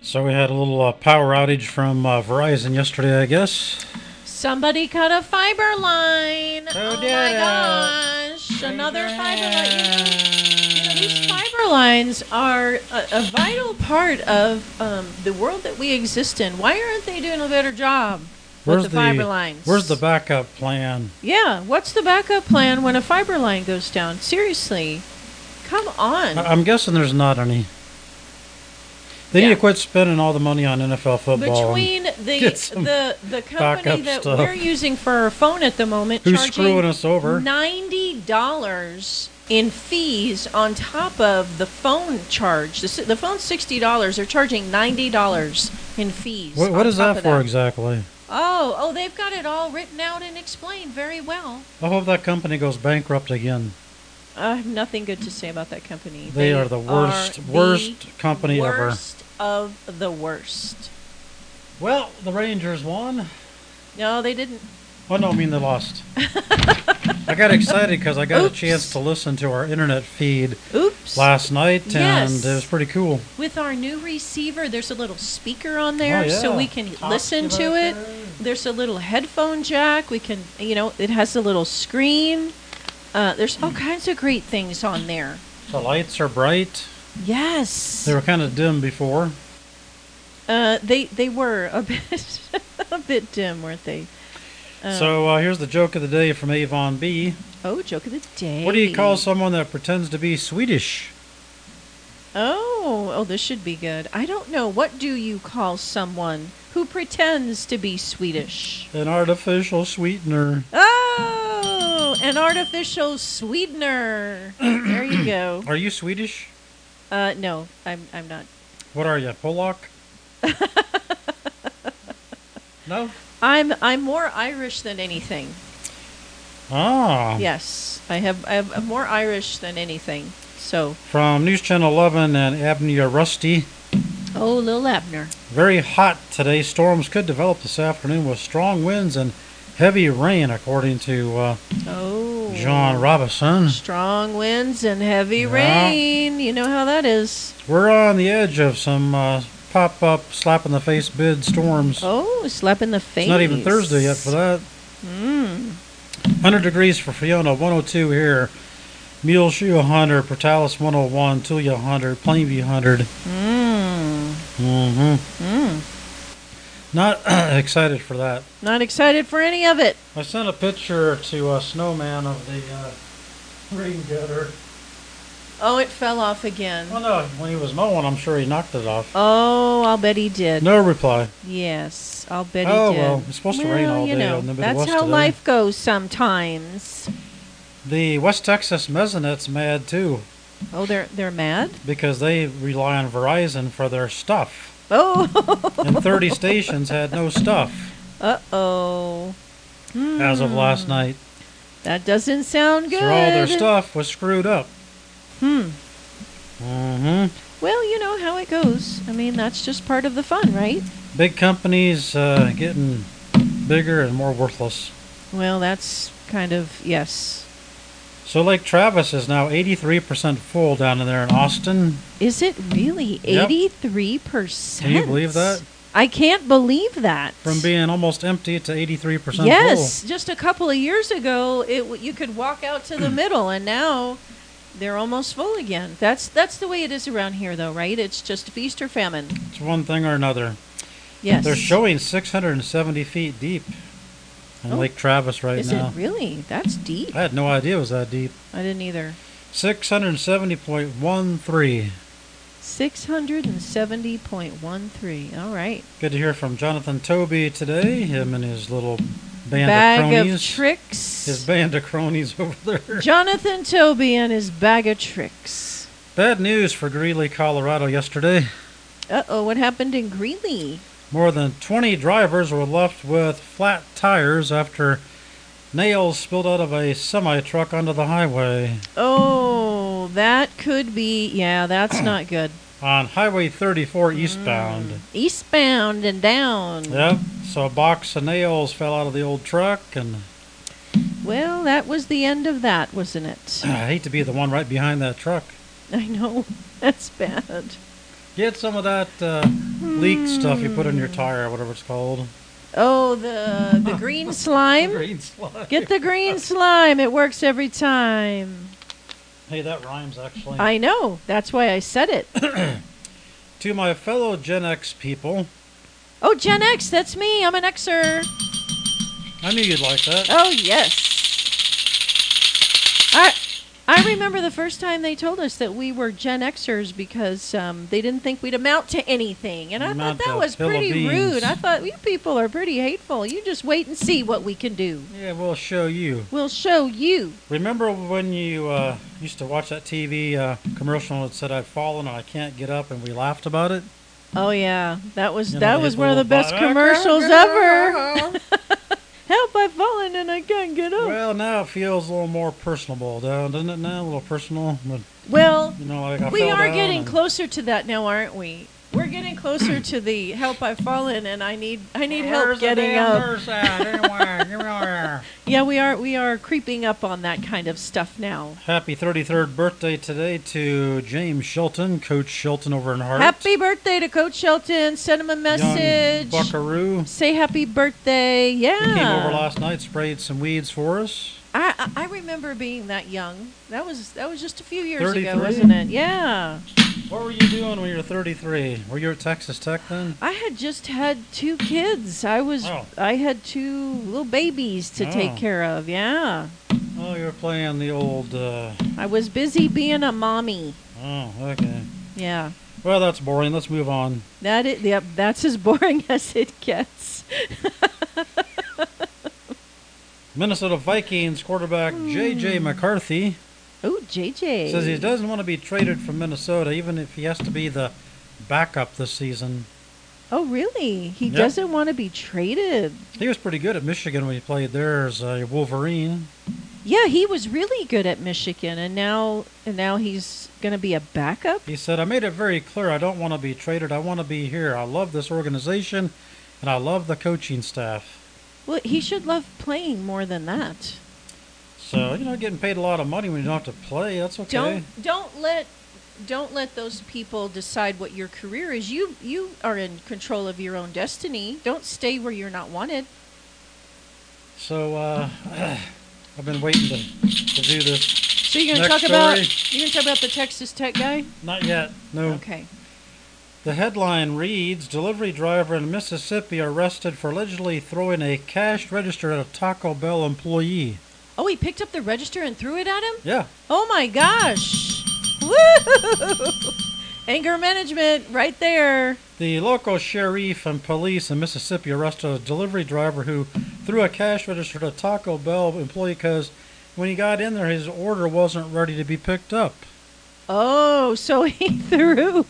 So we had a little power outage from Verizon yesterday, I guess. Somebody cut a fiber line. Who Oh did my it? gosh. Another fiber line. These fiber lines are a vital part of the world that we exist in. Why aren't they doing a better job with the fiber lines? Where's the backup plan? Yeah, what's the backup plan when a fiber line goes down? Seriously. Come on. I'm guessing there's not any. They need to quit spending all the money on NFL football. Between the company that stuff. we're using for our phone at the moment, Who's charging screwing us over? $90 in fees on top of the phone charge. The phone's $60. They're charging $90 in fees. What is that for exactly? Oh, they've got it all written out and explained very well. I hope that company goes bankrupt again. I have nothing good to say about that company. They are the worst company ever. Worst of the worst. Well, the Rangers won. No, they didn't. Oh, no, I mean they lost. I got excited because I got a chance to listen to our internet feed last night, and it was pretty cool. With our new receiver, there's a little speaker on there so we can listen to it. There's a little headphone jack. We can, it has a little screen. There's all kinds of great things on there. The lights are bright. Yes. They were kind of dim before. They were a bit dim, weren't they? So here's the joke of the day from Avon B. Oh, joke of the day. What do you call someone that pretends to be Swedish? Oh, this should be good. I don't know. What do you call someone who pretends to be Swedish? An artificial sweetener. Oh, an artificial sweetener. There you go. Are you Swedish? No, I'm not. What are you, Polak? No? I'm more Irish than anything. Ah. Yes, I'm more Irish than anything. So. From News Channel 11 and Abner Rusty. Oh, Lil Abner. Very hot today. Storms could develop this afternoon with strong winds and heavy rain, according to John Robinson. Strong winds and heavy rain. You know how that is. We're on the edge of some pop-up, slap-in-the-face bid storms. Oh, slap in the face. It's not even Thursday yet for that. 100 degrees for Fiona, 102 here. Muleshoe 100, Portales 101, Tulia 100, Plainview 100. Not excited for that. Not excited for any of it. I sent a picture to Snowman of the rain gutter. Oh, it fell off again. Well, no, when he was mowing, I'm sure he knocked it off. Oh, I'll bet he did. No reply. Yes, I'll bet he did. Oh, well, it's supposed to rain all day in the Midwest that's how today. life goes sometimes. The West Texas Mezzanet's mad, too. Oh, they're mad? Because they rely on Verizon for their stuff. Oh. And 30 stations had no stuff. Uh-oh. As of last night. That doesn't sound good. So all their stuff was screwed up. Well, you know how it goes. I mean, that's just part of the fun, right? Big companies getting bigger and more worthless. Well, that's kind of, yes. So Lake Travis is now 83% full down in there in Austin. Is it really 83%? Can you believe that? I can't believe that. From being almost empty to 83% full. Yes, just a couple of years ago, you could walk out to the middle, and now they're almost full again. That's the way it is around here, though, right? It's just feast or famine. It's one thing or another. Yes. They're showing 670 feet deep in Lake Travis right now. Is it really? That's deep. I had no idea it was that deep. I didn't either. 670.13. 670.13. All right. Good to hear from Jonathan Toby today. Him and his little band of cronies. Of tricks. His band of cronies over there. Jonathan Toby and his bag of tricks. Bad news for Greeley, Colorado yesterday. Uh-oh, what happened in Greeley? More than 20 drivers were left with flat tires after nails spilled out of a semi-truck onto the highway. Oh, that could be, that's not good. On Highway 34 eastbound. Eastbound and down. Yep, so a box of nails fell out of the old truck, and... Well, that was the end of that, wasn't it? I hate to be the one right behind that truck. I know. That's bad. Get some of that leak stuff you put in your tire, whatever it's called. Oh, the green slime. Green slime. Get the green slime. It works every time. Hey, that rhymes actually. I know. That's why I said it. To my fellow Gen X people. Oh, Gen X. That's me. I'm an Xer. I knew you'd like that. Oh, yes. I remember the first time they told us that we were Gen Xers because they didn't think we'd amount to anything. And I thought that was pretty rude. I thought, you people are pretty hateful. You just wait and see what we can do. Yeah, we'll show you. We'll show you. Remember when you used to watch that TV commercial that said I've fallen and I can't get up, and we laughed about it? Oh, yeah. That was one of the best commercials ever. Help, I've fallen and I can't get up. Well, now it feels a little more personable, doesn't it now? A little personal. But, well, like we are getting closer to that now, aren't we? We're getting closer to the help, I've fallen and I need help getting up. Yeah, we are creeping up on that kind of stuff now. Happy 33rd birthday today to James Shelton, Coach Shelton over in Hart. Happy birthday to Coach Shelton. Send him a message. Young buckaroo. Say happy birthday. Yeah. He came over last night, sprayed some weeds for us. I remember being that young. That was just a few years 33? ago, wasn't it? Yeah. What were you doing when you were 33? Were you at Texas Tech then? I had just had 2 kids. I had 2 little babies to take care of. Yeah. Oh, you were playing the old. I was busy being a mommy. Oh, okay. Yeah. Well, that's boring. Let's move on. Yep, that's as boring as it gets. Minnesota Vikings quarterback J.J. McCarthy. Oh, J.J. says he doesn't want to be traded from Minnesota, even if he has to be the backup this season. Oh, really? He doesn't want to be traded. He was pretty good at Michigan when he played there as a Wolverine. Yeah, he was really good at Michigan, and now he's going to be a backup? He said, I made it very clear I don't want to be traded. I want to be here. I love this organization, and I love the coaching staff. Well, he should love playing more than that. So, getting paid a lot of money when you don't have to play, that's okay. Don't let those people decide what your career is. You are in control of your own destiny. Don't stay where you're not wanted. So, I've been waiting to do this. So you're going to talk about the Texas Tech guy? Not yet. No. Okay. The headline reads, delivery driver in Mississippi arrested for allegedly throwing a cash register at a Taco Bell employee. Oh, he picked up the register and threw it at him? Yeah. Oh, my gosh. Woo! Anger management right there. The local sheriff and police in Mississippi arrested a delivery driver who threw a cash register at a Taco Bell employee because when he got in there, his order wasn't ready to be picked up. Oh, so he threw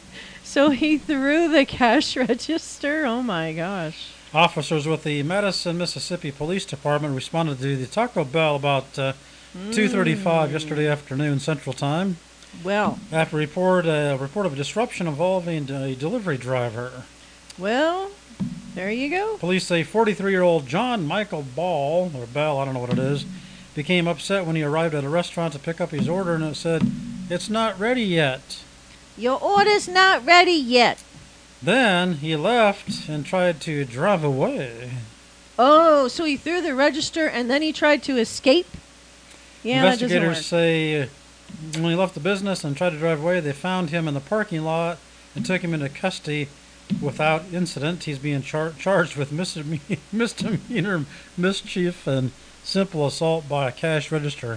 the cash register? Oh, my gosh. Officers with the Madison, Mississippi Police Department responded to the Taco Bell about 2:35 yesterday afternoon Central Time. Well. After a report of a disruption involving a delivery driver. Well, there you go. Police say 43-year-old John Michael Bell, I don't know what it is, became upset when he arrived at a restaurant to pick up his order and it said, "It's not ready yet." Your order's not ready yet. Then he left and tried to drive away. Oh, so he threw the register and then he tried to escape? Yeah, investigators say when he left the business and tried to drive away, they found him in the parking lot and took him into custody without incident. He's being charged with misdemeanor mischief and simple assault by a cash register.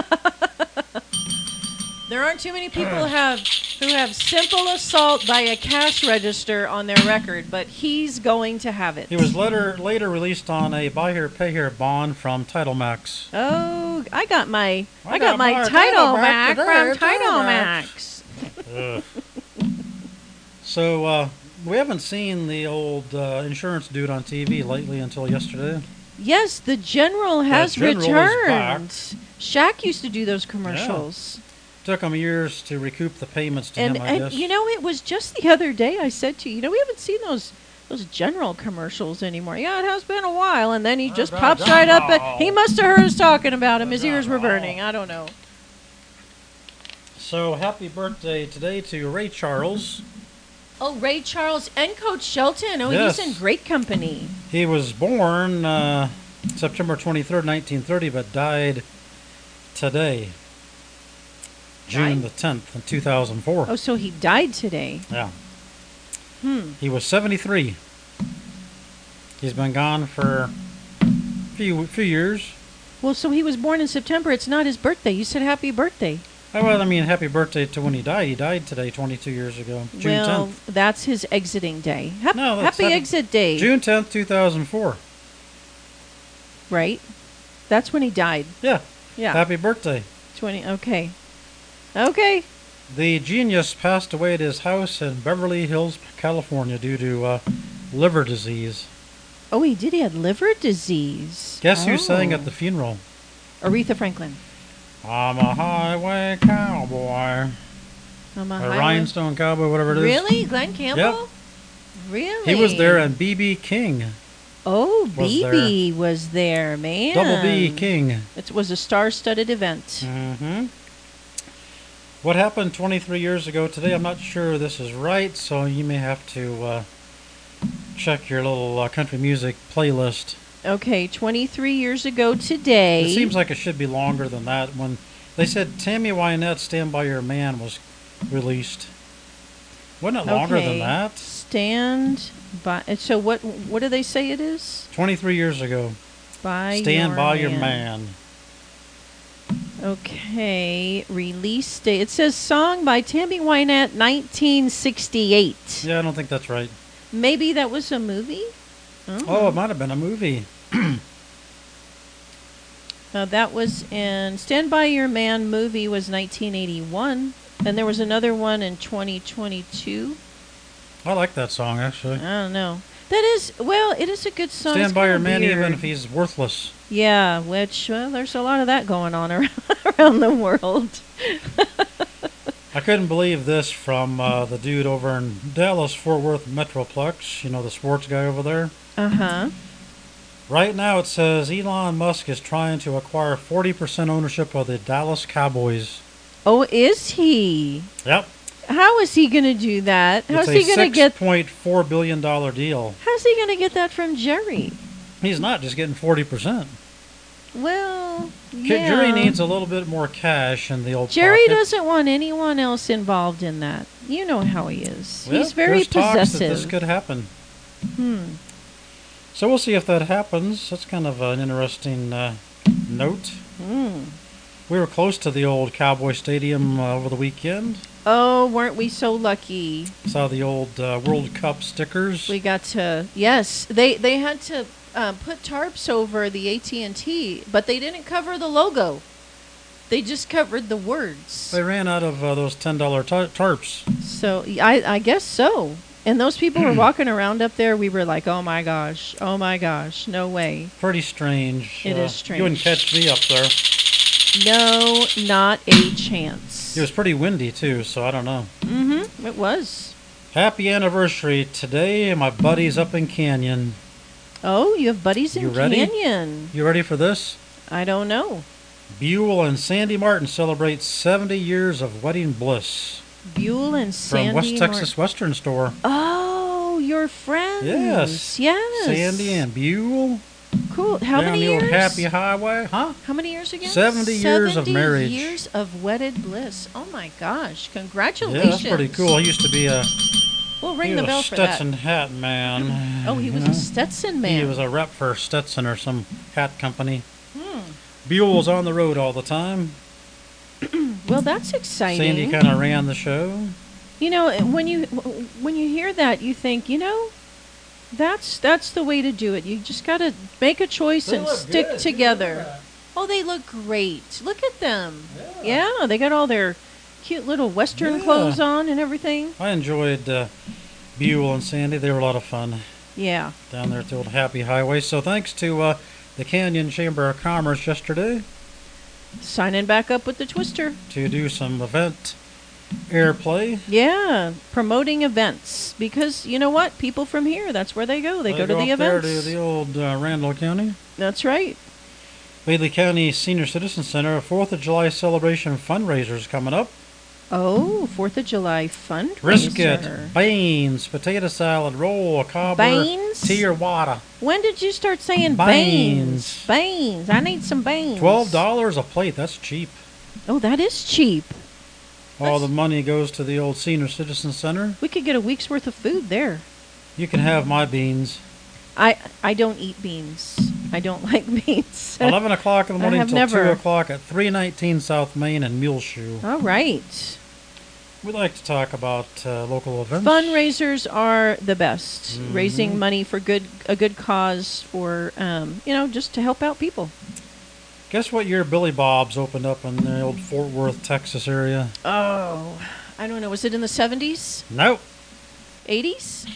There aren't too many people who have simple assault by a cash register on their record, but he's going to have it. He was later released on a buy here pay here bond from Title Max. Oh, I got my Title Max from Title Max. So we haven't seen the old insurance dude on TV lately until yesterday. Yes, the General has returned. Shaq used to do those commercials. Yeah. Took him years to recoup the payments to him, I guess. And it was just the other day I said to you, we haven't seen those General commercials anymore. Yeah, it has been a while. And then he just pops right up. He must have heard us talking about him. His ears were burning. I don't know. So happy birthday today to Ray Charles. Oh, Ray Charles and Coach Shelton. Oh, Yes. he's in great company. He was born September 23rd, 1930, but died today, June the 10th, in 2004. Oh, so he died today. Yeah. Hmm. He was 73. He's been gone for a few years. Well, so he was born in September. It's not his birthday. You said happy birthday. Oh, well, I mean, happy birthday to when he died. He died today, 22 years ago, June Well, 10th. that's his exiting day. No, that's Happy exit day. June 10th, 2004. Right? That's when he died. Yeah. Yeah. Happy birthday. 20. Okay. Okay. The genius passed away at his house in Beverly Hills, California, due to liver disease. Oh, he did. He had liver disease. Guess who sang Oh. at the funeral? Aretha Franklin. I'm a highway cowboy. I'm a A highway- rhinestone cowboy, whatever it is. Really? Glenn Campbell? Really? He was there, and B.B. King. Oh, was BB was there, man. Double B King. It was a star-studded event. Mm-hmm. What happened 23 years ago today? I'm not sure this is right, so you may have to check your little country music playlist. Okay, 23 years ago today. It seems like it should be longer than that. When they said Tammy Wynette's "Stand by Your Man" was released, wasn't it longer than that? Stand by. So what do they say it is? 23 years ago. By Stand your by man. your man. Okay, release date. It says song by Tammy Wynette, 1968. Yeah, I don't think that's right. Maybe that was a movie? Oh, it might have been a movie. That was in Stand By Your Man movie was 1981. And there was another one in 2022. I like that song, actually. I don't know. That is, well, it is a good song. Stand It's by your kinda man weird. even if he's worthless. Yeah, which, well, there's a lot of that going on around the world. I couldn't believe this from the dude over in Dallas, Fort Worth Metroplex. You know, the sports guy over there. Uh-huh. Right now it says Elon Musk is trying to acquire 40% ownership of the Dallas Cowboys. Oh, is he? Yep. How is he going to do that? How's he It's going a to get $6.4 billion deal. How's he going to get that from Jerry? He's not just getting 40%. Well, yeah. Jerry needs a little bit more cash in the old Jerry pocket. doesn't want anyone else involved in that. You know how he is. Well, He's very there's talks possessive. that this could happen. Hmm. So we'll see if that happens. That's kind of an interesting note. Hmm. We were close to the old Cowboy Stadium over the weekend. Oh, weren't we so lucky? Saw the old World Cup stickers. We got to. Yes, they had to put tarps over the AT&T, but they didn't cover the logo. They just covered the words. They ran out of those $10 tarps. So I guess so. And those people were walking around up there. We were like, oh my gosh, no way. Pretty strange. It is strange. You wouldn't catch me up there. No, not a chance. It was pretty windy too, so I don't know. Mm-hmm. It was. Happy anniversary today, my buddies up in Canyon. Oh, you have buddies in You ready? Canyon. You ready for this? I don't know. Buell and Sandy Martin celebrate 70 years of wedding bliss. Buell and Sandy From West Texas Western Store. Oh, your friends. Yes. Yes. Sandy and Buell. Cool. How down many the old years? Happy Highway, huh? How many years again? 70 years of 70 marriage. years of wedded bliss. Oh my gosh! Yeah, Congratulations. that's pretty cool. I used to be a, We'll ring the bell for Stetson that. hat man. Oh, he you was know? a Stetson man. He was a rep for Stetson or some hat company. Hmm. Buell was on the road all the time. Well, that's exciting. Sandy kind of ran the show. You know, when you hear that, you think, you know, that's the way to do it. You just got to make a choice They and look stick good. together. Oh, they look great. Look at them. Yeah, they got all their cute little Western Yeah. clothes on and everything. I enjoyed Buell and Sandy. They were a lot of fun Yeah. down there at the old Happy Highway. So thanks to the Canyon Chamber of Commerce yesterday Signing back up with the Twister. to do some event airplay. Yeah, promoting events because you know what? People from here, that's where they go. They go to the up there events. to the old Randall County. That's right. Whately County Senior Citizen Center, a 4th of July celebration fundraisers coming up. Oh, 4th of July fundraiser. Brisket, beans, potato salad, roll, cobbler, Beans? tea or water. When did you start saying Beans. beans? Beans. I need some beans. $12 a plate. That's cheap. Oh, that is cheap. All the money goes to the old Senior Citizen Center. We could get a week's worth of food there. You can have my beans. I don't eat beans. I don't like beans. 11 o'clock in the morning until 2 never. o'clock at 319 South Main and Muleshoe. All right. We like to talk about local events. Fundraisers are the best. Raising money for a good cause for, just to help out people. Guess what year Billy Bob's opened up in the old Fort Worth, Texas area? Oh, I don't know. Was it in the 70s? Nope. 80s?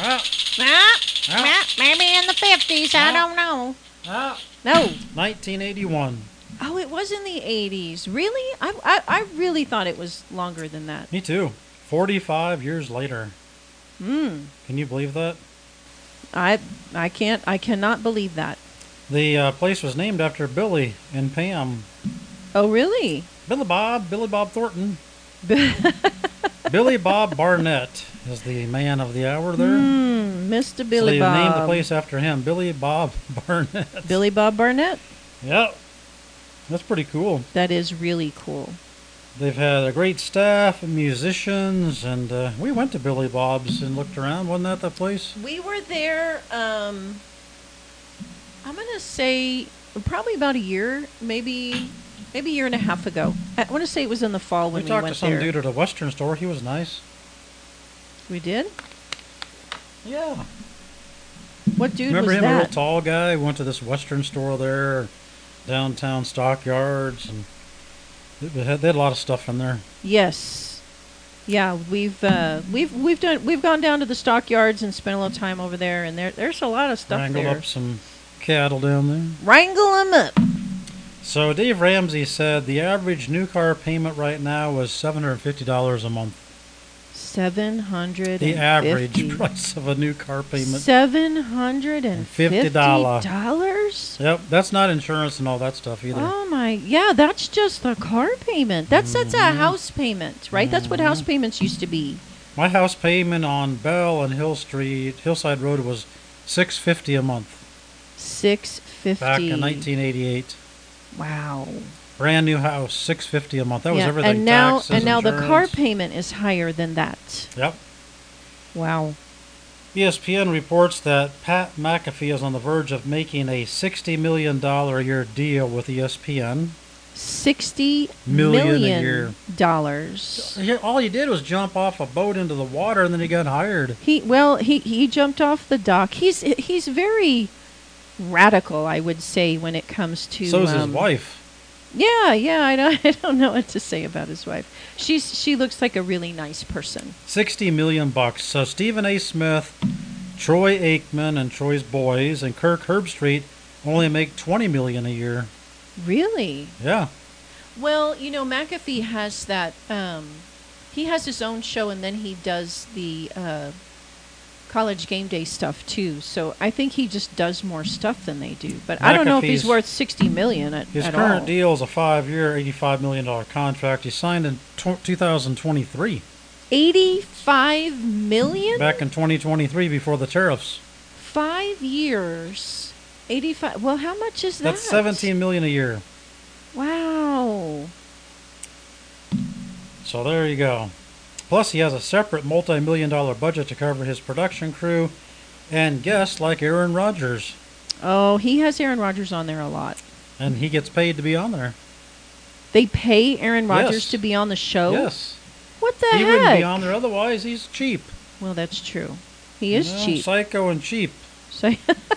Ah, Maybe in the 50s. I don't know. No. 1981. Oh, it was in the 80s. Really? I really thought it was longer than that. Me too. 45 years later. Can you believe that? I cannot believe that. The place was named after Billy and Pam. Oh, really? Billy Bob Thornton. Billy Bob Barnett is the man of the hour there. Mr. Billy so Bob. they named the place after him, Billy Bob Barnett. Billy Bob Barnett? Yep. That's pretty cool. That is really cool. They've had a great staff and musicians, and we went to Billy Bob's and looked around. Wasn't that the place? We were there, I'm going to say probably about a year, maybe a year and a half ago. I want to say it was in the fall when we went there. We talked to some dude at a Western store. He was nice. We did? Yeah. What dude Remember was him, that? a real tall guy? We went to this Western store there, downtown Stockyards, and they had a lot of stuff in there. Yes. Yeah, we've gone down to the Stockyards and spent a little time over there, and there's a lot of stuff Wrangled there. up some cattle down there. Wrangle them up. So Dave Ramsey said the average new car payment right now is $750 a month. $750. The average price of a new car payment. $750? Yep, that's not insurance and all that stuff either. Oh my, yeah, that's just the car payment. That's a house payment, right? That's what house payments used to be. My house payment on Bell and Hillside Road was $650 a month. $650. Back in 1988. Wow. Brand new house, $650 a month. That was everything. And now, taxes, the car insurance. payment is higher than that. Yep. Wow. ESPN reports that Pat McAfee is on the verge of making a $60 million a year deal with ESPN. $60 million million a year. All he did was jump off a boat into the water, and then he got hired. He jumped off the dock. He's very radical, I would say, when it comes to. So's his wife. Yeah, I don't know what to say about his wife. She looks like a really nice person. $60 million. So Stephen A. Smith, Troy Aikman, and Troy's boys, and Kirk Herbstreit only make $20 million a year. Really? Yeah. Well, McAfee has that. He has his own show, and then he does the College Game Day stuff too. So I think he just does more stuff than they do. But I don't know if he's worth $60 million at all. His current deal is a 5-year, $85 million contract. He signed in 2023. $85 million? Back in 2023, before the tariffs. 5 years. 85. Well, how much is that? That's $17 million a year. Wow. So there you go. Plus, he has a separate multi-million-dollar budget to cover his production crew and guests like Aaron Rodgers. Oh, he has Aaron Rodgers on there a lot. And he gets paid to be on there. They pay Aaron Rodgers to be on the show? Yes. What the heck? He wouldn't be on there otherwise. He's cheap. Well, that's true. He is cheap. Psycho and cheap. So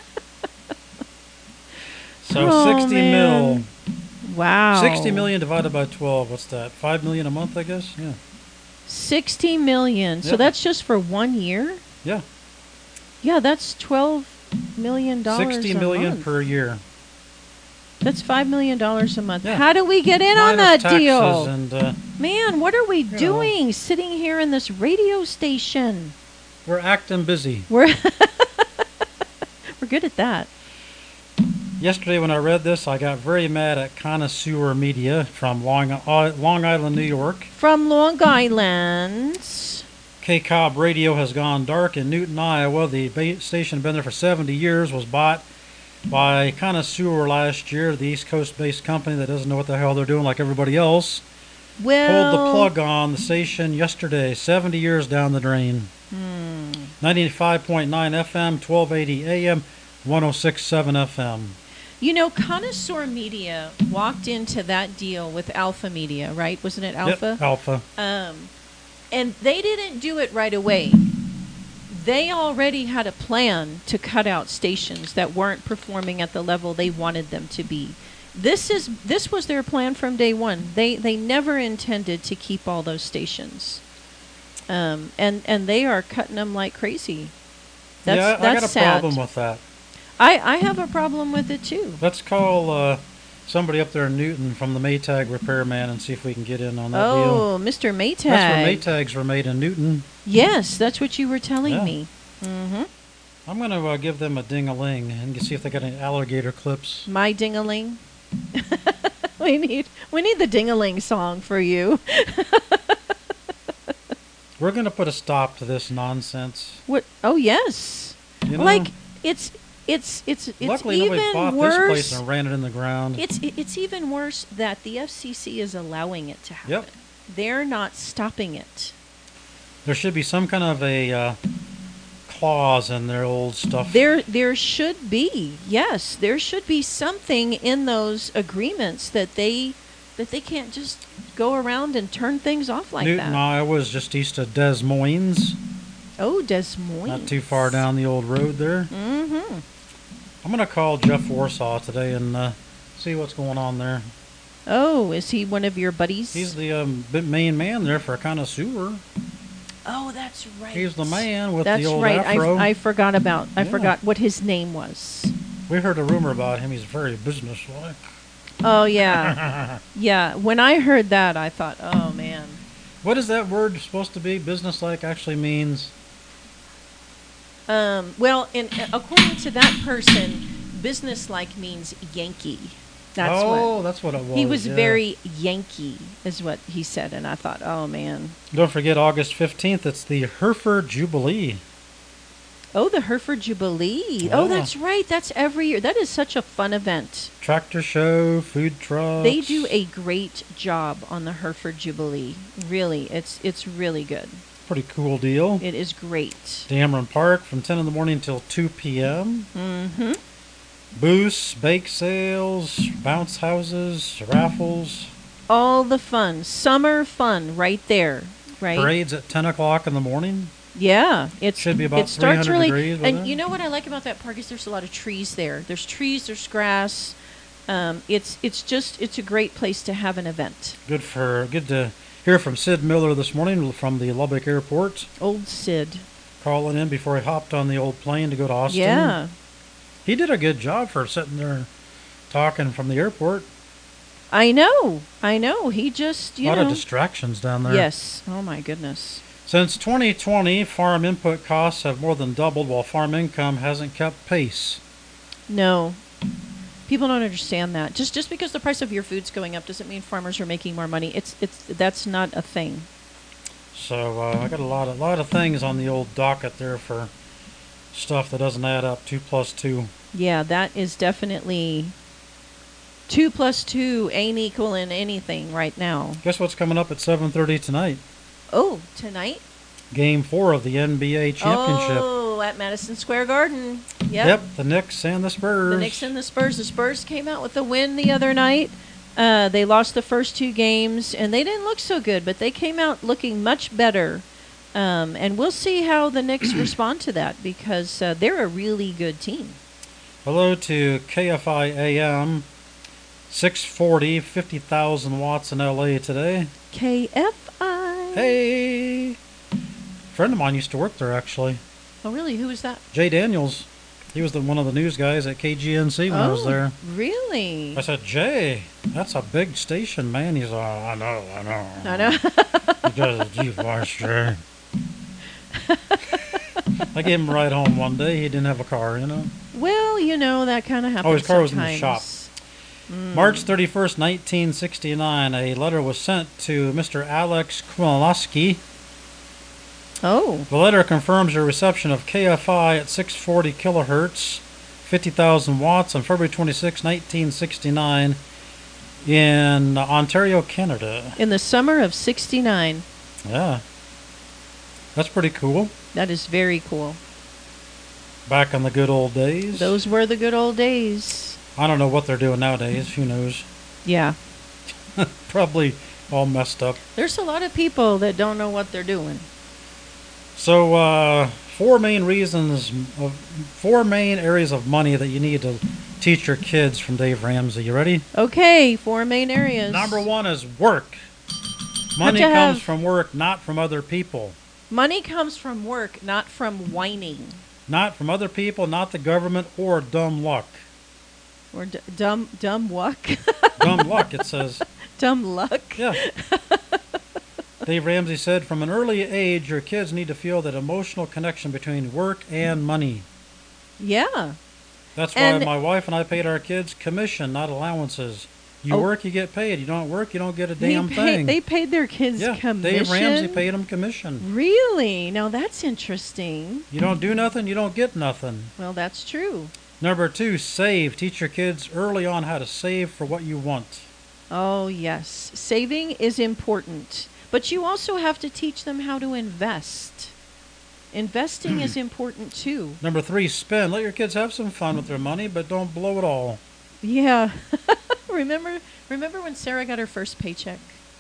$60 million. Wow. $60 million divided by 12. What's that? $5 million a month, I guess? Yeah. $60 million. Yep. So that's just for 1 year? Yeah. Yeah, that's $12 million $60 million per year. That's $5 million a month. Yeah. How do we get in on that deal? And, man, what are we doing sitting here in this radio station? We're acting busy. We're good at that. Yesterday when I read this, I got very mad at Connoisseur Media from Long Island, New York. From Long Island. KCOB Radio has gone dark in Newton, Iowa. The station had been there for 70 years, was bought by Connoisseur last year, the East Coast-based company that doesn't know what the hell they're doing like everybody else. Well, pulled the plug on the station yesterday, 70 years down the drain. 95.9 FM, 1280 AM, 106.7 FM. You know, Connoisseur Media walked into that deal with Alpha Media, right? Wasn't it Alpha? Yep, Alpha. And they didn't do it right away. They already had a plan to cut out stations that weren't performing at the level they wanted them to be. This was their plan from day one. They never intended to keep all those stations. And they are cutting them like crazy. That's I got a sad. problem with that. I have a problem with it too. Let's call somebody up there in Newton from the Maytag repairman and see if we can get in on that deal. Oh, Mr. Maytag. That's where Maytags were made, in Newton. Yes, that's what you were telling me. Mm-hmm. I'm going to give them a ding-a-ling and see if they got any alligator clips. My ding-a-ling? we need the ding-a-ling song for you. We're going to put a stop to this nonsense. What? Oh, yes. You know, like, it's luckily even nobody bought worse. this place and ran it in the ground. It's even worse that the FCC is allowing it to happen. Yep. They're not stopping it. There should be some kind of a clause in their old stuff. There should be. Yes, there should be something in those agreements that they can't just go around and turn things off like Newton, that. Iowa is just east of Des Moines. Oh, Des Moines. Not too far down the old road there. Mm-hmm. I'm going to call Jeff Warsaw today and see what's going on there. Oh, is he one of your buddies? He's the main man there for Connoisseur. Oh, that's right. He's the man with that's the old right. afro. I forgot what his name was. We heard a rumor about him. He's very businesslike. Oh, yeah. Yeah, when I heard that, I thought, oh, man. What is that word supposed to be? Businesslike actually means? Well, according to that person, businesslike means Yankee. That's what it was. He was very Yankee, is what he said, and I thought, oh, man. Don't forget August 15th, it's the Hereford Jubilee. Oh, the Hereford Jubilee. Yeah. Oh, that's right. That's every year. That is such a fun event. Tractor show, food trucks. They do a great job on the Hereford Jubilee. Really, it's really good. Pretty cool deal. It is great. Dameron Park from 10 in the morning until 2 p.m. Mm-hmm. Booths, bake sales, bounce houses, raffles. All the fun. Summer fun right there, right? Parades at 10 o'clock in the morning. Yeah. Should be about it starts 300 really, degrees. and you know what I like about that park is there's a lot of trees there. There's trees, there's grass. It's a great place to have an event. Good to hear from Sid Miller this morning from the Lubbock Airport. Old Sid. Calling in before he hopped on the old plane to go to Austin. Yeah. He did a good job for sitting there talking from the airport. I know. He just, a lot of distractions down there. Yes. Oh, my goodness. Since 2020, farm input costs have more than doubled while farm income hasn't kept pace. No. People don't understand that. Just because the price of your food's going up doesn't mean farmers are making more money. That's not a thing. So I got a lot of things on the old docket there for stuff that doesn't add up. 2 plus 2. Yeah, that is definitely 2 plus 2 ain't equaling anything right now. Guess what's coming up at 7:30 tonight? Oh, tonight? Game 4 of the NBA championship. Oh, at Madison Square Garden. Yep, the Knicks and the Spurs. The Knicks and the Spurs. The Spurs came out with a win the other night. They lost the first 2 games, and they didn't look so good, but they came out looking much better. And we'll see how the Knicks respond to that because they're a really good team. Hello to KFI AM, 640, 50,000 watts in LA today. KFI. Hey! A friend of mine used to work there, actually. Oh, really? Who was that? Jay Daniels. He was one of the news guys at KGNC when I was there. Really? I said, Jay, that's a big station, man. He's like, I know. He does, gee, Jay. I gave him a ride home one day. He didn't have a car, Well, you know, that kind of happens. Oh, his car was in sometimes. the shop. March 31st, 1969, a letter was sent to Mr. Alex Kowalski. Oh. The letter confirms your reception of KFI at 640 kilohertz, 50,000 watts on February 26, 1969 in Ontario, Canada. In the summer of 69. Yeah. That's pretty cool. That is very cool. Back in the good old days. Those were the good old days. I don't know what they're doing nowadays. Who knows? Yeah. Probably all messed up. There's a lot of people that don't know what they're doing. So, four main areas of money that you need to teach your kids from Dave Ramsey. You ready? Okay, 4 main areas. Number 1 is work. Money comes from work, not from other people. Money comes from work, not from whining. Not from other people, not the government, or dumb luck. Or dumb luck. Dumb luck, it says. Dumb luck. Yeah. Dave Ramsey said, from an early age, your kids need to feel that emotional connection between work and money. Yeah. That's why my wife and I paid our kids commission, not allowances. You work, you get paid. You don't work, you don't get a damn thing. They paid their kids commission? Dave Ramsey paid them commission. Really? Now that's interesting. You don't do nothing, you don't get nothing. Well, that's true. Number 2, save. Teach your kids early on how to save for what you want. Oh, yes. Saving is important. But you also have to teach them how to invest. Investing is important too. Number 3, spend. Let your kids have some fun with their money, but don't blow it all. Yeah. Remember when Sarah got her first paycheck?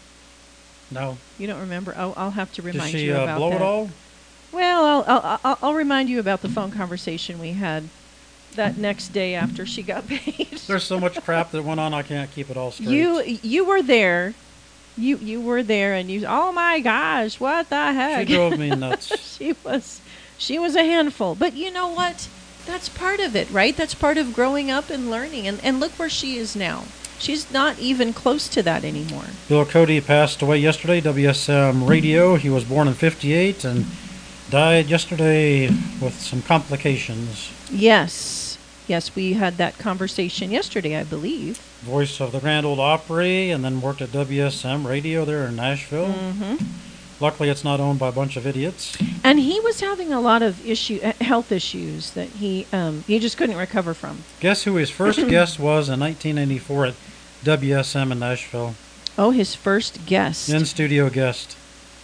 No. You don't remember? Oh, I'll have to remind you you about that. Did she blow it all? Well, I'll remind you about the phone conversation we had that next day after she got paid. There's so much crap that went on, I can't keep it all straight. You were there. You were there, and you. Oh my gosh! What the heck? She drove me nuts. She was a handful. But you know what? That's part of it, right? That's part of growing up and learning. And look where she is now. She's not even close to that anymore. Bill Cody passed away yesterday. WSM Radio. He was born in '58 and died yesterday with some complications. Yes, we had that conversation yesterday, I believe. Voice of the Grand Ole Opry, and then worked at WSM Radio there in Nashville. Mm-hmm. Luckily, it's not owned by a bunch of idiots. And he was having a lot of health issues that he just couldn't recover from. Guess who his first guest was in 1984 at WSM in Nashville? Oh, his first guest. In-studio guest.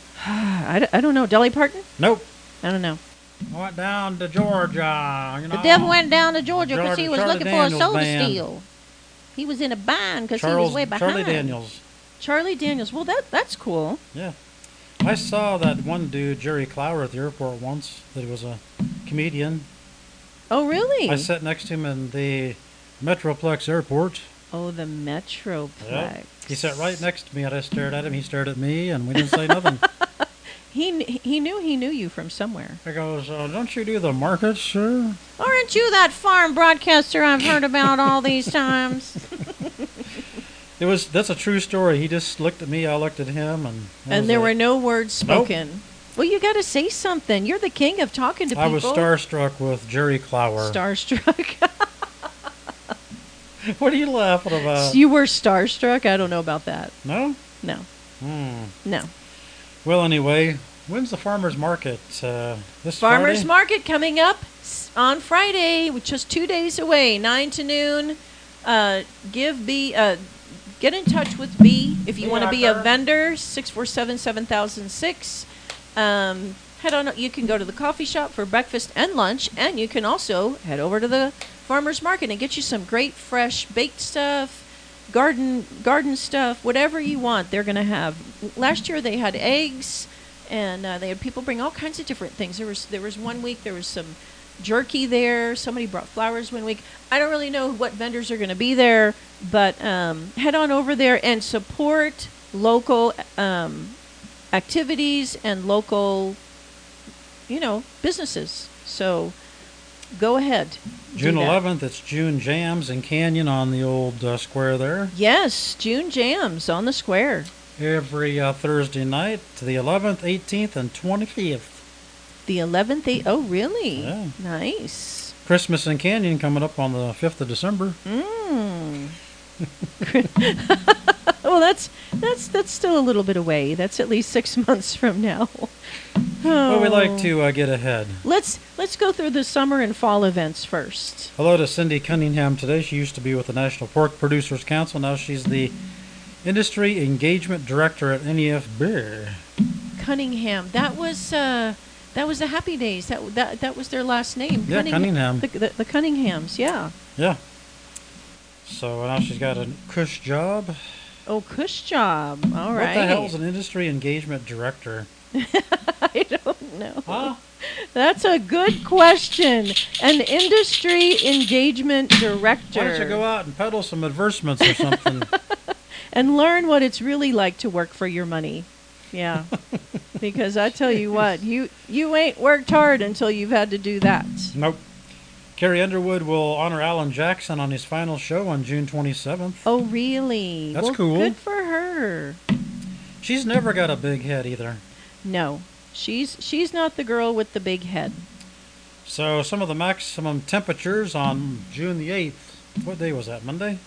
I don't know. Dolly Parton? Nope. I don't know. I went down to Georgia. You know, the devil went down to Georgia because he was Charlie looking Daniels for a soda band. steal. He was in a bind because he was way behind. Charlie Daniels. Charlie Daniels. Well, that's cool. Yeah. I saw that one dude, Jerry Clower, at the airport once, that he was a comedian. Oh, really? I sat next to him in the Metroplex airport. Oh, the Metroplex. Yep. He sat right next to me, and I stared at him. He stared at me, and we didn't say nothing. He knew you from somewhere. He goes, don't you do the markets, sir? Aren't you that farm broadcaster I've heard about all these times? That's a true story. He just looked at me, I looked at him, and there were no words spoken. Nope. Well, you got to say something. You're the king of talking to people. I was starstruck with Jerry Clower. Starstruck. What are you laughing about? You were starstruck? I don't know about that. No? No. No. Well, anyway, when's the farmer's market? This Farmer's Friday? market coming up on Friday, which is 2 days away, 9 to noon. Get in touch with B if you want to be a vendor, 647-7006. Head on. You can go to the coffee shop for breakfast and lunch, and you can also head over to the farmer's market and get you some great fresh baked stuff, garden stuff, whatever you want. They're going to have. Last year they had eggs, and they had people bring all kinds of different things. There was 1 week there was some jerky there. Somebody brought flowers 1 week. I don't really know what vendors are going to be there, but head on over there and support local activities and local, businesses. So go ahead. June 11th, it's June Jams in Canyon on the old square there. Yes, June Jams on the square. Every Thursday night to the 11th, 18th, and 25th. The 11th. Oh, really? Yeah. Nice. Christmas in Canyon coming up on the 5th of December. Well, that's still a little bit away. That's at least 6 months from now. Well, we like to get ahead. Let's go through the summer and fall events first. Hello to Cindy Cunningham today. She used to be with the National Pork Producers Council. Now she's the Industry Engagement Director at NEF. Cunningham. That was the Happy Days. That was their last name. Yeah, Cunningham. The Cunninghams. Yeah. Yeah. So now she's got a cush job. Oh, cush job. All right. What the hell is an Industry Engagement Director? I don't know. Huh? That's a good question. An Industry Engagement Director. Why don't you go out and peddle some advertisements or something? And learn what it's really like to work for your money. Yeah. Because I tell you what, you ain't worked hard until you've had to do that. Nope. Carrie Underwood will honor Alan Jackson on his final show on June 27th. Oh, really? That's cool. Good for her. She's never got a big head either. No. She's not the girl with the big head. So some of the maximum temperatures on June the 8th. What day was that? Monday?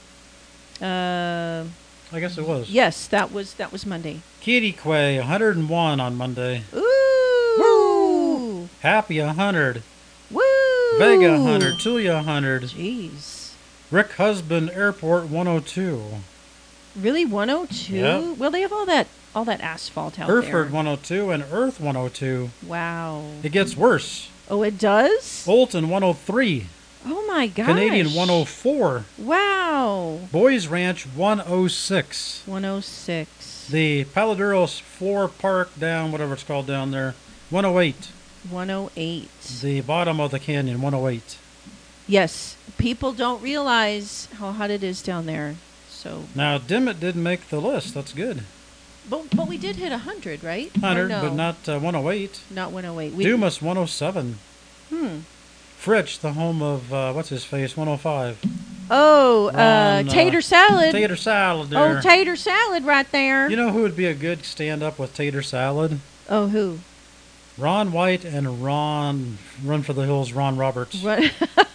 I guess it was. Yes, that was Monday. Quay, 101 on Monday. Ooh. Woo! Happy 100. Woo! Vega 100. Tulia 100. Jeez. Rick Husband Airport 102. Really, 102? Yep. Well, they have all that asphalt out there. Hereford 102 and Earth 102. Wow. It gets worse. Oh, it does? Fulton 103. Oh my gosh. Canadian 104. Wow. Boys Ranch 106. 106. The Paladuros 4 Park down, whatever it's called down there, 108. 108. The bottom of the canyon, 108. Yes. People don't realize how hot it is down there. So. Now, Dimmitt didn't make the list. That's good. But we did hit 100, right? 100, no? but not 108. Not 108. Dumas 107. Fritch, the home of, what's his face, 105. Oh, Ron, tater salad. Tater salad there. Oh, tater salad right there. You know who would be a good stand-up with tater salad? Oh, who? Ron White and Run for the Hills, Ron Roberts. Right.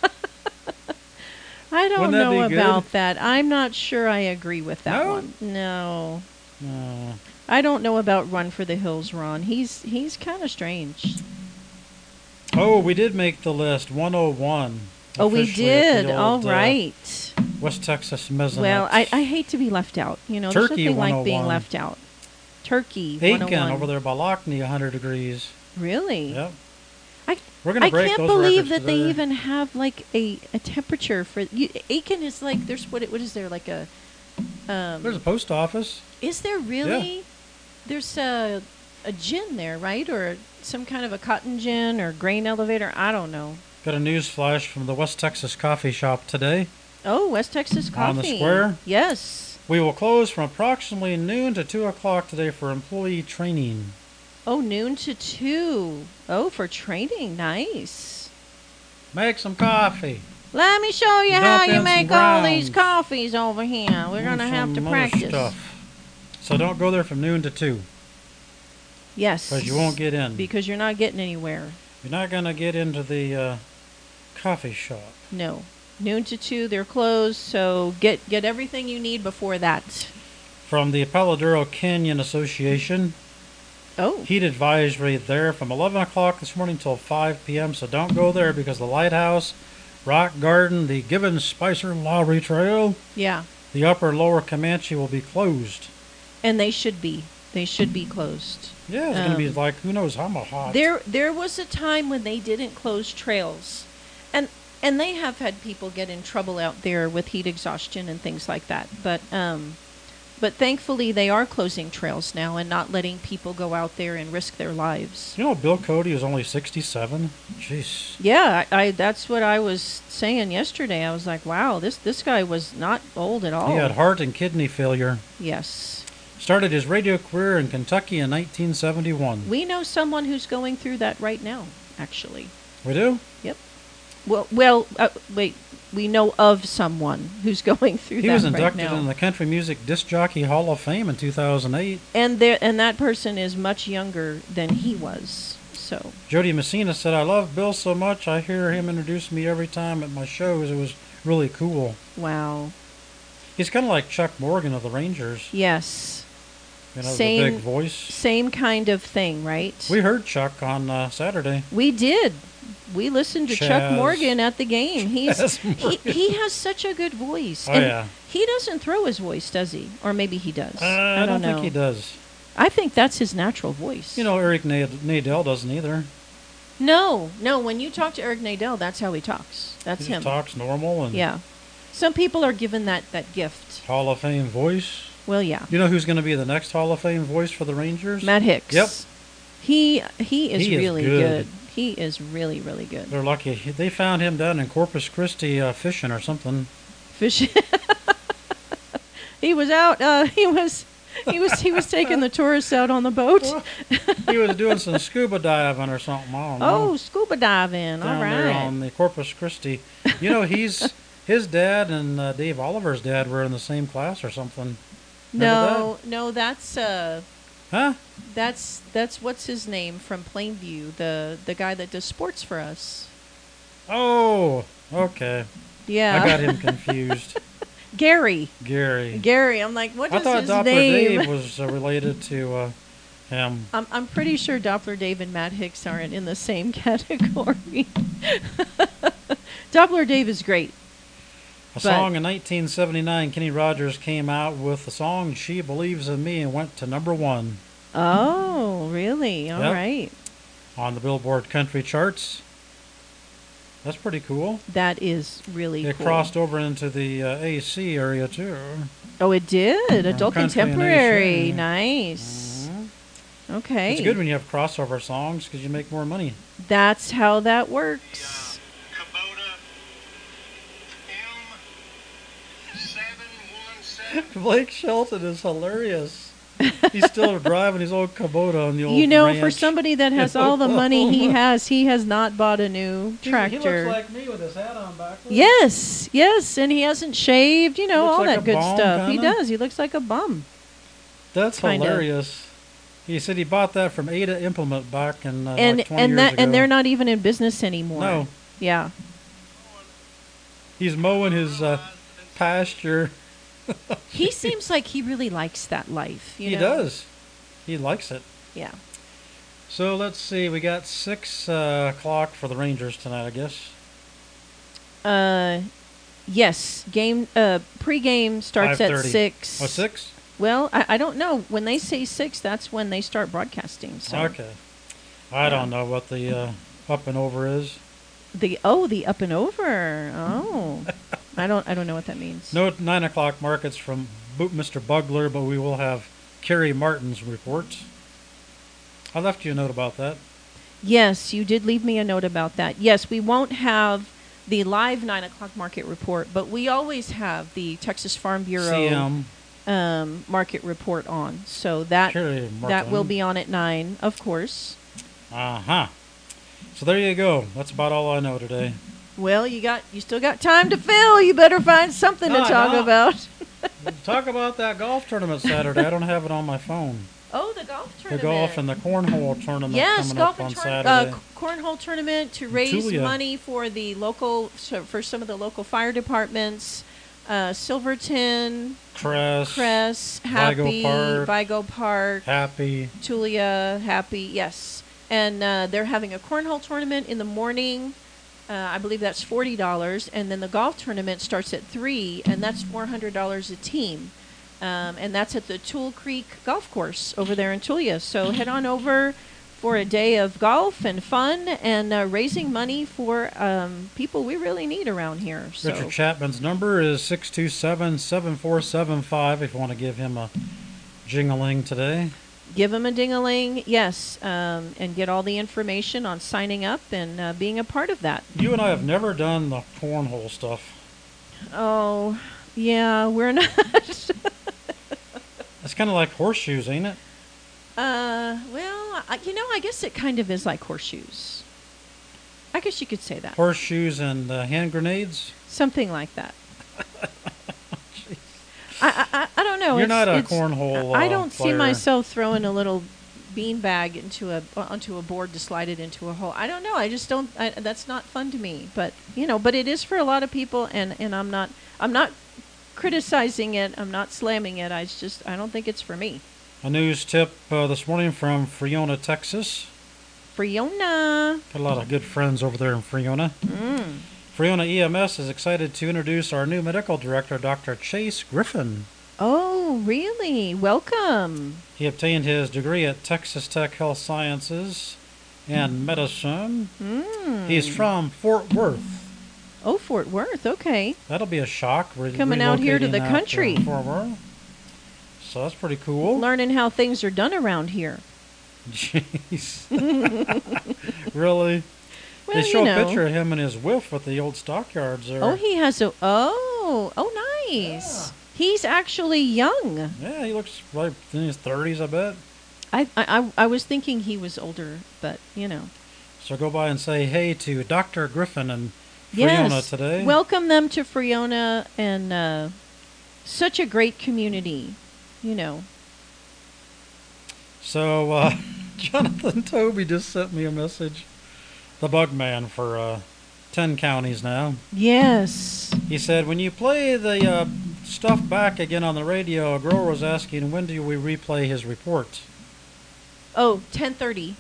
I don't Wouldn't that know be about good? that. I'm not sure I agree with that No? one. No. No. I don't know about Run for the Hills, Ron. He's kind of strange. Oh, we did make the list, 101. Oh, we Officially at did. the All old, right. West Texas Mezzanette. Well, I hate to be left out. You know, there's Turkey nothing like being 101. left out. Turkey Aiken 101. over there by Lockney, 100 degrees. Really? Yep. I We're going to break can't those believe records that they today. even have like a temperature for Aiken is like there's what is there like a There's a post office. is there really? There's a gin there, right? Or some kind of a cotton gin or grain elevator. I don't know. Got a news flash from the West Texas Coffee Shop today. Oh, West Texas Coffee. On the square? Yes. We will close from approximately noon to 2 o'clock today for employee training. Oh, noon to 2. Oh, for training. Nice. Make some coffee. Let me show you Dump how in you some make all these grounds. coffees over here. We're going to have to Some other practice. stuff. So don't go there from noon to 2 Yes. because you won't get in. Because you're not getting anywhere. You're not going to get into the coffee shop. No. Noon to 2, they're closed, so get everything you need before that. From the Paladuro Canyon Association, Oh. heat advisory there from 11 o'clock this morning till 5 p.m. So don't go there because the Lighthouse, Rock Garden, the Gibbons Spicer Lowry Trail, Yeah. the upper lower Comanche will be closed. And they should be. They should be closed. Yeah, it's going to be like who knows how much hot. There was a time when they didn't close trails. And they have had people get in trouble out there with heat exhaustion and things like that. But thankfully they are closing trails now and not letting people go out there and risk their lives. You know, Bill Cody was only 67. Jeez. Yeah, I that's what I was saying yesterday. I was like, wow, this guy was not old at all. He had heart and kidney failure. Yes. Started his radio career in Kentucky in 1971. We know someone who's going through that right now, actually. We do? Yep. Wait. We know of someone who's going through He that was right inducted now. in the Country Music Disc Jockey Hall of Fame in 2008. And that person is much younger than he was. So Jody Messina said, I love Bill so much. I hear him introduce me every time at my shows. It was really cool. wow. He's kind of like Chuck Morgan of the Rangers. Yes. The Same big voice. Same kind of thing, right? We heard Chuck on Saturday. We did. We listened to Chuck Morgan at the game. He has such a good voice. Oh, and yeah. He doesn't throw his voice, does he? Or maybe he does. I don't think he does. I think that's his natural voice. Eric Nadell doesn't either. No. When you talk to Eric Nadell, that's how he talks. That's he him. He talks normal. Yeah. Some people are given that gift. Hall of Fame voice. Well, yeah. You know who's going to be the next Hall of Fame voice for the Rangers? Matt Hicks. Yep. He is really good. good. He is really, really good. They're lucky. They found him down in Corpus Christi fishing or something. Fishing. He was out. He was taking the tourists out on the boat. He was doing some scuba diving or something. I don't know. Oh, scuba diving. Down All right. there on the Corpus Christi. His dad and Dave Oliver's dad were in the same class or something. No, that's Huh? That's what's his name from Plainview, the guy that does sports for us. Oh, okay. Yeah. I got him confused. Gary. I'm like, what is his name? I thought Doppler Dave was related to him. I'm pretty sure Doppler Dave and Matt Hicks aren't in the same category. Doppler Dave is great. A song in 1979, Kenny Rogers came out with the song She Believes in Me and went to #1. Oh, really? All right. On the Billboard Country Charts. That's pretty cool. That is really cool. It crossed over into the AC area, too. Oh, it did? Adult Contemporary. AC. Nice. Mm-hmm. Okay. It's good when you have crossover songs because you make more money. That's how that works. Blake Shelton is hilarious. He's still driving his old Kubota on the old ranch. For somebody that has all the money he has not bought a new tractor. He looks like me with his hat on backwards. Yes, and he hasn't shaved, all like that good stuff. Kinda. He does. He looks like a bum. That's hilarious. He said he bought that from Ada Implement back in like 20 years ago. And they're not even in business anymore. No. Yeah. He's mowing his pasture. He seems like he really likes that life. He does. He likes it. Yeah. So let's see. We got 6 o'clock for the Rangers tonight, I guess. Yes. Pre-game starts at 6. Oh, 6? Well, I don't know. When they say 6, that's when they start broadcasting. So. Okay. I don't know what the up and over is. The up and over. Oh. I don't know what that means. No 9 o'clock markets from Mr. Bugler, but we will have Kerry Martin's report. I left you a note about that. Yes, you did leave me a note about that. Yes, we won't have the live 9 o'clock market report, but we always have the Texas Farm Bureau CM. Market report on. So that will be on at 9, of course. Uh-huh. So there you go. That's about all I know today. Well, you still got time to fill. You better find something to talk about. Talk about that golf tournament Saturday. I don't have it on my phone. Oh, the golf tournament. The golf and the cornhole tournament coming golf up on and Saturday. Cornhole tournament to raise money for for some of the local fire departments. Silverton, Cress, Happy, Vigo Park, Happy, Tulia, Happy, yes. And they're having a cornhole tournament in the morning. I believe that's $40, and then the golf tournament starts at 3, and that's $400 a team. And that's at the Tool Creek Golf Course over there in Tulia. So head on over for a day of golf and fun and raising money for people we really need around here. So. Richard Chapman's number is 627-7475 if you want to give him a jingling today. Give him a ding-a-ling, yes, and get all the information on signing up and being a part of that. You and I have never done the cornhole stuff. Oh, yeah, we're not. It's kind of like horseshoes, ain't it? Well, I guess it kind of is like horseshoes. I guess you could say that. Horseshoes and hand grenades? Something like that. I don't know. You're not a cornhole I don't player. see myself throwing a little beanbag onto a board to slide it into a hole. I don't know. I just don't. That's not fun to me. But but it is for a lot of people, and I'm not criticizing it. I'm not slamming it. I don't think it's for me. A news tip this morning from Friona, Texas. Friona. Got a lot of good friends over there in Friona. Friona EMS is excited to introduce our new medical director, Dr. Chase Griffin. Oh, really? Welcome. He obtained his degree at Texas Tech Health Sciences and Medicine. He's from Fort Worth. Oh, Fort Worth. Okay. That'll be a shock. Coming out here to the country. Fort Worth. So that's pretty cool. Learning how things are done around here. Jeez. Really? Well, they show a picture of him and his whiff with the old stockyards there. Oh, he has nice. Yeah. He's actually young. Yeah, he looks like in his 30s, I bet. I was thinking he was older, but So go by and say hey to Dr. Griffin and Friona today. Welcome them to Friona, and such a great community, So Jonathan Toby just sent me a message. The bug man for 10 counties now. Yes. He said, when you play the stuff back again on the radio, a grower was asking, when do we replay his report? Oh, 10:30.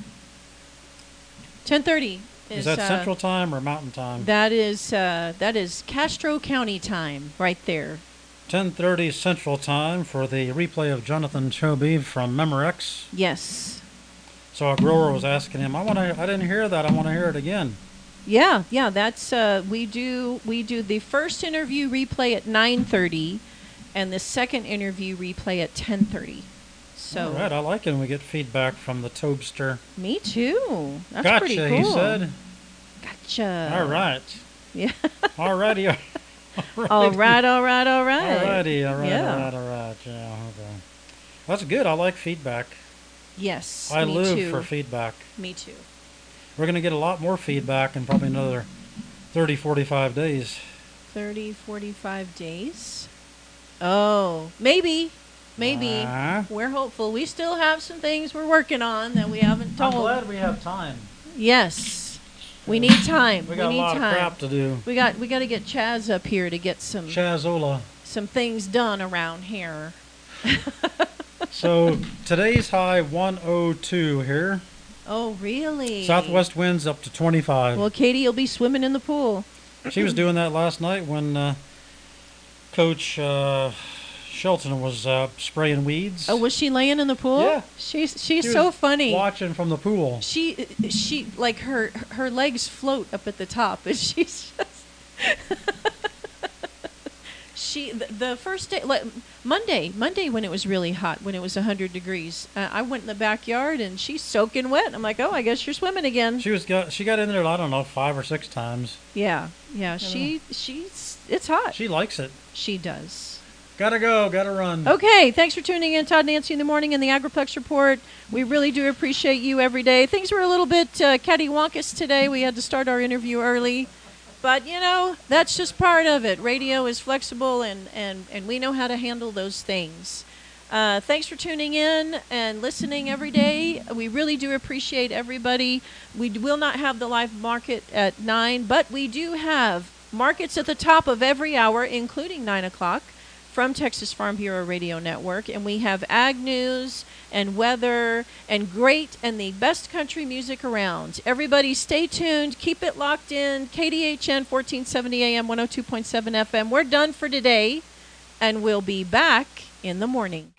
10:30 is that Central Time or Mountain Time? That is Castro County time right there. 10:30 Central Time for the replay of Jonathan Toby from Memorex. Yes. So a grower was asking him, I didn't hear that. I want to hear it again. Yeah. That's we do the first interview replay at 9:30, and the second interview replay at 10:30. So. All right, I like it when we get feedback from the Tobster. Me too. That's gotcha, pretty cool. He said. Gotcha. All right. Yeah. All righty. All right. All righty. All right. Yeah. All right. Yeah. Okay. That's good. I like feedback. Yes. I live too. for feedback. Me too. We're going to get a lot more feedback in probably another 30, 45 days. 30, 45 days? Oh, maybe. We're hopeful. We still have some things we're working on that we haven't told. I'm glad we have time. Yes. We need time. We got a lot of crap to do. We got to get Chaz up here to get some things done around here. So today's high 102 here. Oh, really? Southwest winds up to 25. Well, Katie will be swimming in the pool. She was doing that last night when Coach Shelton was spraying weeds. Oh, was she laying in the pool? Yeah. She's so funny. Watching from the pool. She like her legs float up at the top, and she's just the first day, like Monday when it was really hot, when it was 100 degrees, I went in the backyard and she's soaking wet. I'm like, oh, I guess you're swimming again. She got in there, I don't know, 5 or 6 times. Yeah. It's hot. She likes it. She does. Gotta go, gotta run. Okay, thanks for tuning in, Todd Nancy in the morning in the Agriplex Report. We really do appreciate you every day. Things were a little bit cattywampus today. We had to start our interview early. But, that's just part of it. Radio is flexible, and we know how to handle those things. Thanks for tuning in and listening every day. We really do appreciate everybody. We will not have the live market at 9, but we do have markets at the top of every hour, including 9 o'clock, from Texas Farm Bureau Radio Network. And we have ag news and weather and the best country music around. Everybody stay tuned. Keep it locked in. KDHN 1470 AM, 102.7 FM. We're done for today, and we'll be back in the morning.